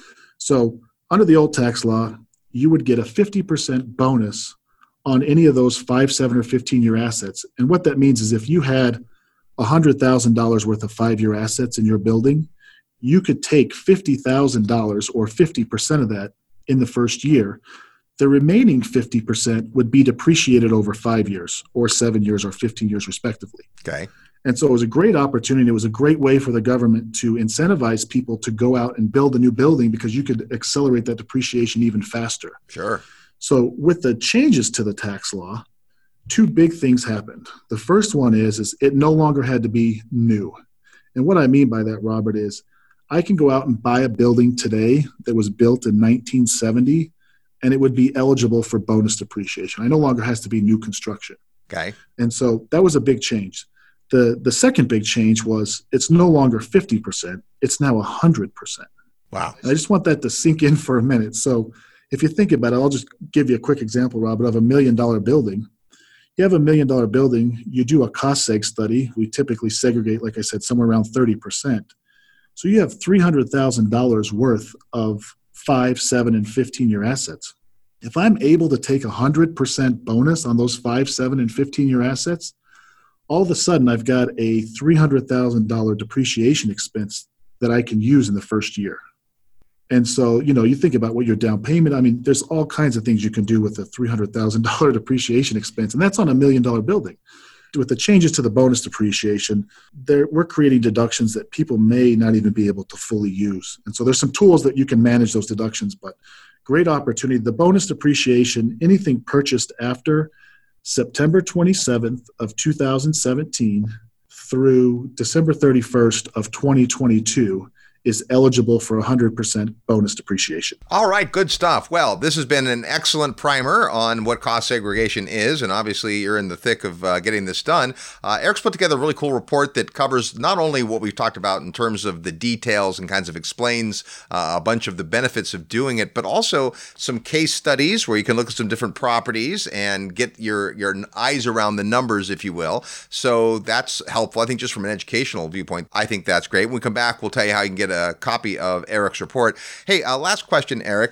So under the old tax law, you would get a fifty percent bonus on any of those five, seven, or fifteen-year assets. And what that means is if you had one hundred thousand dollars worth of five-year assets in your building, you could take fifty thousand dollars or fifty percent of that in the first year. The remaining fifty percent would be depreciated over five years or seven years or fifteen years respectively. Okay. And so it was a great opportunity. It was a great way for the government to incentivize people to go out and build a new building because you could accelerate that depreciation even faster. Sure. So with the changes to the tax law, two big things happened. The first one is, is it no longer had to be new. And what I mean by that, Robert, is I can go out and buy a building today that was built in nineteen seventy, and it would be eligible for bonus depreciation. I no longer has to be new construction. Okay. And so that was a big change. The the second big change was it's no longer fifty percent, it's now one hundred percent. Wow. And I just want that to sink in for a minute. So if you think about it, I'll just give you a quick example, Robert, of a million dollar building. You have a million dollar building, you do a cost seg study. We typically segregate, like I said, somewhere around thirty percent. So you have three hundred thousand dollars worth of five, seven, and fifteen-year assets. If I'm able to take one hundred percent bonus on those five, seven, and fifteen-year assets, all of a sudden I've got a three hundred thousand dollars depreciation expense that I can use in the first year. And so, you know, you think about what your down payment, I mean, there's all kinds of things you can do with a three hundred thousand dollars depreciation expense, and that's on a million dollar building. With the changes to the bonus depreciation, there, we're creating deductions that people may not even be able to fully use. And so there's some tools that you can manage those deductions, but great opportunity. The bonus depreciation, anything purchased after September twenty-seventh of two thousand seventeen through December thirty-first of twenty twenty-two is eligible for one hundred percent bonus depreciation. All right, good stuff. Well, this has been an excellent primer on what cost segregation is, and obviously you're in the thick of uh, getting this done. Uh, Eric's put together a really cool report that covers not only what we've talked about in terms of the details and kinds of explains uh, a bunch of the benefits of doing it, but also some case studies where you can look at some different properties and get your, your eyes around the numbers, if you will. So that's helpful. I think just from an educational viewpoint, I think that's great. When we come back, we'll tell you how you can get a copy of Eric's report. Hey, uh, last question, Eric.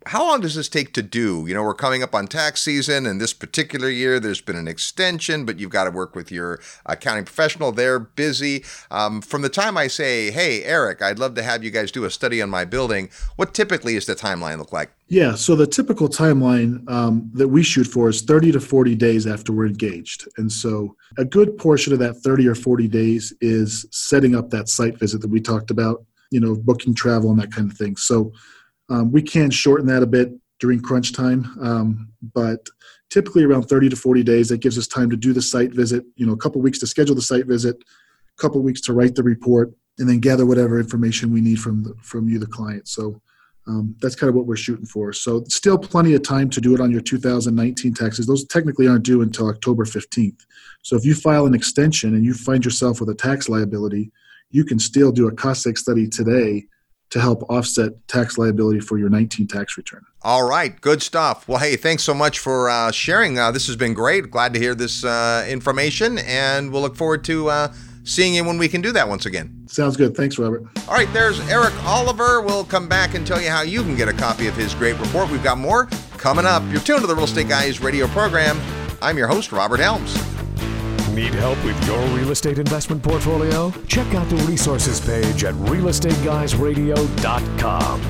how long does this take to do? You know, we're coming up on tax season, and this particular year there's been an extension, but you've got to work with your accounting professional. They're busy. Um, from the time I say, hey, Eric, I'd love to have you guys do a study on my building, what typically is the timeline look like? Yeah, so the typical timeline um, that we shoot for is thirty to forty days after we're engaged. And so a good portion of that thirty or forty days is setting up that site visit that we talked about, you know, booking travel and that kind of thing. So um, we can shorten that a bit during crunch time, um, but typically around thirty to forty days, that gives us time to do the site visit, you know, a couple weeks to schedule the site visit, a couple weeks to write the report, and then gather whatever information we need from the, from you, the client. So Um, that's kind of what we're shooting for. So still plenty of time to do it on your two thousand nineteen taxes. Those technically aren't due until October fifteenth. So if you file an extension and you find yourself with a tax liability, you can still do a cost seg study today to help offset tax liability for your nineteen tax return. All right. Good stuff. Well, hey, thanks so much for uh, sharing. Uh, this has been great. Glad to hear this uh, information, and we'll look forward to uh, seeing you when we can do that once again. Sounds good. Thanks, Robert. All right, there's Eric Oliver. We'll come back and tell you how you can get a copy of his great report. We've got more coming up. You're tuned to the Real Estate Guys radio program. I'm your host, Robert Helms. Need help with your real estate investment portfolio? Check out the resources page at real estate guys radio dot com.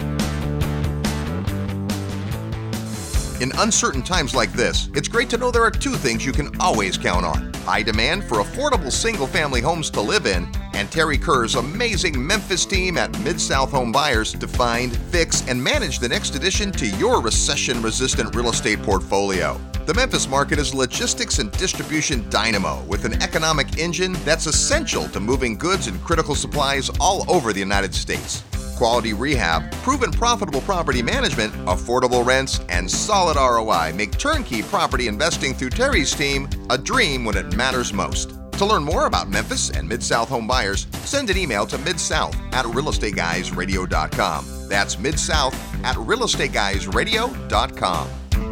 In uncertain times like this, it's great to know there are two things you can always count on: high demand for affordable single-family homes to live in, and Terry Kerr's amazing Memphis team at Mid-South Home Buyers to find, fix, and manage the next addition to your recession-resistant real estate portfolio. The Memphis market is logistics and distribution dynamo with an economic engine that's essential to moving goods and critical supplies all over the United States. Quality rehab, proven profitable property management, affordable rents, and solid R O I make turnkey property investing through Terry's team a dream when it matters most. To learn more about Memphis and Mid-South Home Buyers, send an email to midsouth at real estate guys radio dot com. That's midsouth at real estate guys radio dot com.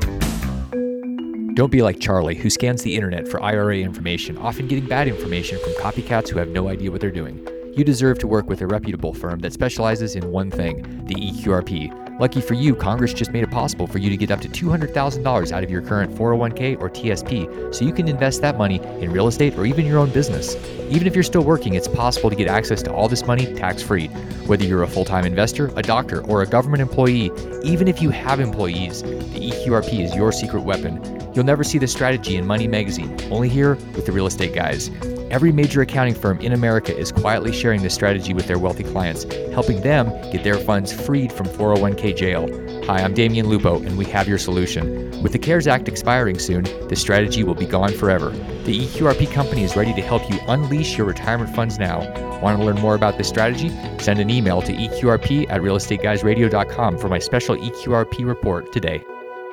Don't be like Charlie, who scans the internet for I R A information, often getting bad information from copycats who have no idea what they're doing. You deserve to work with a reputable firm that specializes in one thing, the E Q R P. Lucky for you, Congress just made it possible for you to get up to two hundred thousand dollars out of your current four oh one k or T S P, so you can invest that money in real estate or even your own business. Even if you're still working, it's possible to get access to all this money tax-free. Whether you're a full-time investor, a doctor, or a government employee, even if you have employees, the E Q R P is your secret weapon. You'll never see this strategy in Money Magazine, only here with the Real Estate Guys. Every major accounting firm in America is quietly sharing this strategy with their wealthy clients, helping them get their funds freed from four oh one k jail. Hi, I'm Damian Lupo, and we have your solution. With the CARES Act expiring soon, this strategy will be gone forever. The E Q R P company is ready to help you unleash your retirement funds now. Want to learn more about this strategy? Send an email to E Q R P at real estate guys radio dot com for my special E Q R P report today.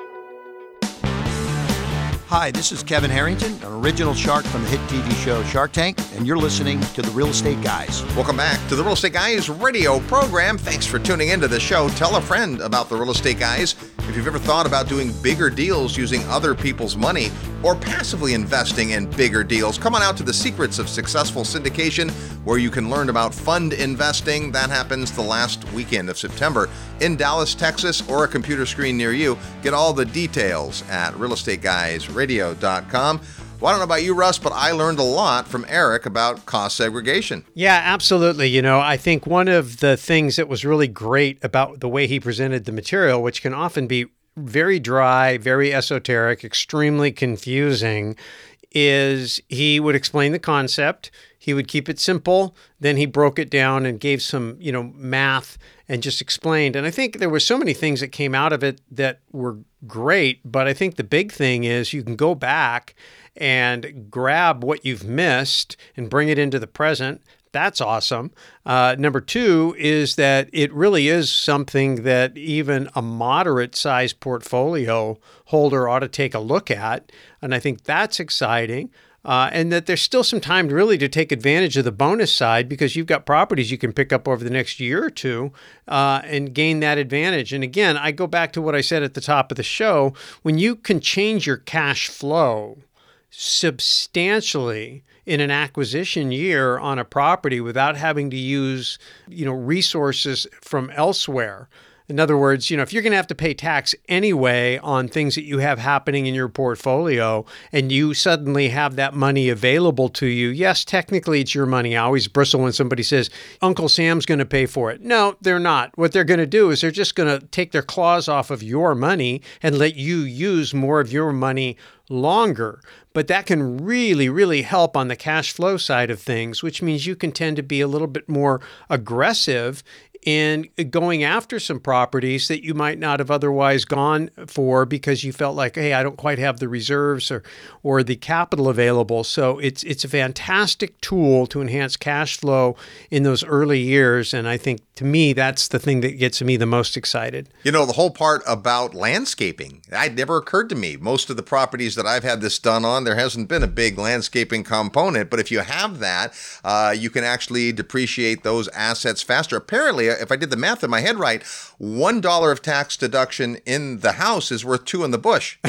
Hi, this is Kevin Harrington, an original shark from the hit T V show Shark Tank, and you're listening to the Real Estate Guys. Welcome back to the Real Estate Guys radio program. Thanks for tuning into the show. Tell a friend about the Real Estate Guys. If you've ever thought about doing bigger deals using other people's money or passively investing in bigger deals, come on out to the Secrets of Successful Syndication, where you can learn about fund investing. That happens the last weekend of September in Dallas, Texas, or a computer screen near you. Get all the details at real estate guys radio dot com. Well, I don't know about you, Russ, but I learned a lot from Eric about cost segregation. Yeah, absolutely. You know, I think one of the things that was really great about the way he presented the material, which can often be very dry, very esoteric, extremely confusing, is he would explain the concept. He would keep it simple. Then he broke it down and gave some, you know, math and just explained. And I think there were so many things that came out of it that were great. But I think the big thing is you can go back and grab what you've missed and bring it into the present. That's awesome. Uh, number two is that it really is something that even a moderate-sized portfolio holder ought to take a look at. And I think that's exciting. Uh, and that there's still some time really to take advantage of the bonus side, because you've got properties you can pick up over the next year or two uh, and gain that advantage. And again, I go back to what I said at the top of the show. When you can change your cash flow substantially in an acquisition year on a property without having to use, you know, resources from elsewhere, In other words, you know, if you're going to have to pay tax anyway on things that you have happening in your portfolio and you suddenly have that money available to you, yes, technically it's your money. I always bristle when somebody says, Uncle Sam's going to pay for it. No, they're not. What they're going to do is they're just going to take their claws off of your money and let you use more of your money longer. But that can really, really help on the cash flow side of things, which means you can tend to be a little bit more aggressive in going after some properties that you might not have otherwise gone for because you felt like, hey, I don't quite have the reserves or or the capital available. So it's it's a fantastic tool to enhance cash flow in those early years. And I think, to me, that's the thing that gets me the most excited. You know, the whole part about landscaping, it never occurred to me. Most of the properties that I've had this done on, there hasn't been a big landscaping component. But if you have that, uh, you can actually depreciate those assets faster. Apparently, if I did the math in my head right, one dollar of tax deduction in the house is worth two in the bush.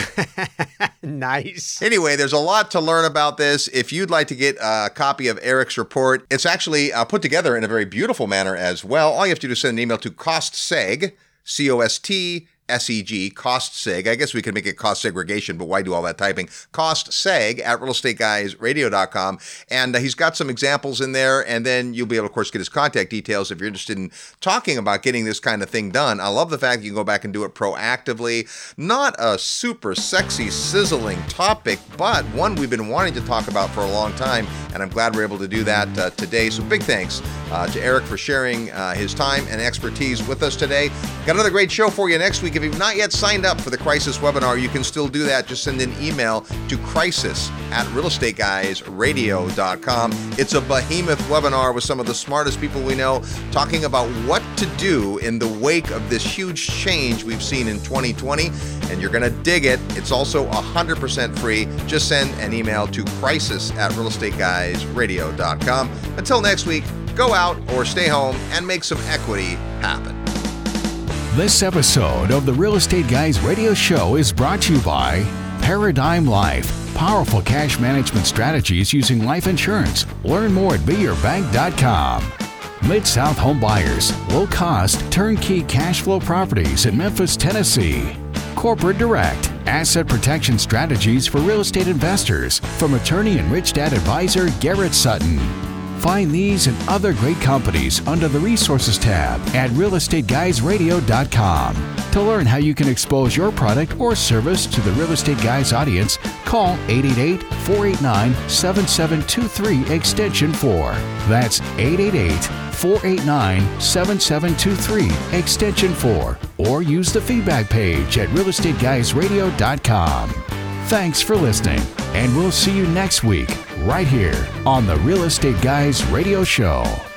Nice. Anyway, there's a lot to learn about this. If you'd like to get a copy of Eric's report, it's actually uh, put together in a very beautiful manner as well. All you have to do is send an email to CostSeg, C O S T S E G, CostSeg. I guess we could make it cost segregation, but why do all that typing? CostSeg at real estate guys radio dot com. And uh, he's got some examples in there, and then you'll be able to, of course, get his contact details if you're interested in talking about getting this kind of thing done. I love the fact that you can go back and do it proactively. Not a super sexy, sizzling topic, but one we've been wanting to talk about for a long time, and I'm glad we're able to do that uh, today. So big thanks uh, to Eric for sharing uh, his time and expertise with us today. Got another great show for you next week. If you've not yet signed up for the Crisis webinar, you can still do that. Just send an email to crisis at real estate guys radio dot com. It's a behemoth webinar with some of the smartest people we know talking about what to do in the wake of this huge change we've seen in twenty twenty, and you're going to dig it. It's also one hundred percent free. Just send an email to crisis at real estate guys radio dot com. Until next week, go out or stay home and make some equity happen. This episode of the Real Estate Guys Radio Show is brought to you by Paradigm Life. Powerful cash management strategies using life insurance. Learn more at be your bank dot com. Mid-South Home Buyers. Low-cost, turnkey cash flow properties in Memphis, Tennessee. Corporate Direct. Asset protection strategies for real estate investors. From attorney and Rich Dad advisor Garrett Sutton. Find these and other great companies under the Resources tab at real estate guys radio dot com. To learn how you can expose your product or service to the Real Estate Guys audience, call eight eight eight, four eight nine, seven seven two three extension four. That's eight eight eight, four eight nine, seven seven two three extension four. Or use the feedback page at real estate guys radio dot com. Thanks for listening, and we'll see you next week right here on the Real Estate Guys Radio Show.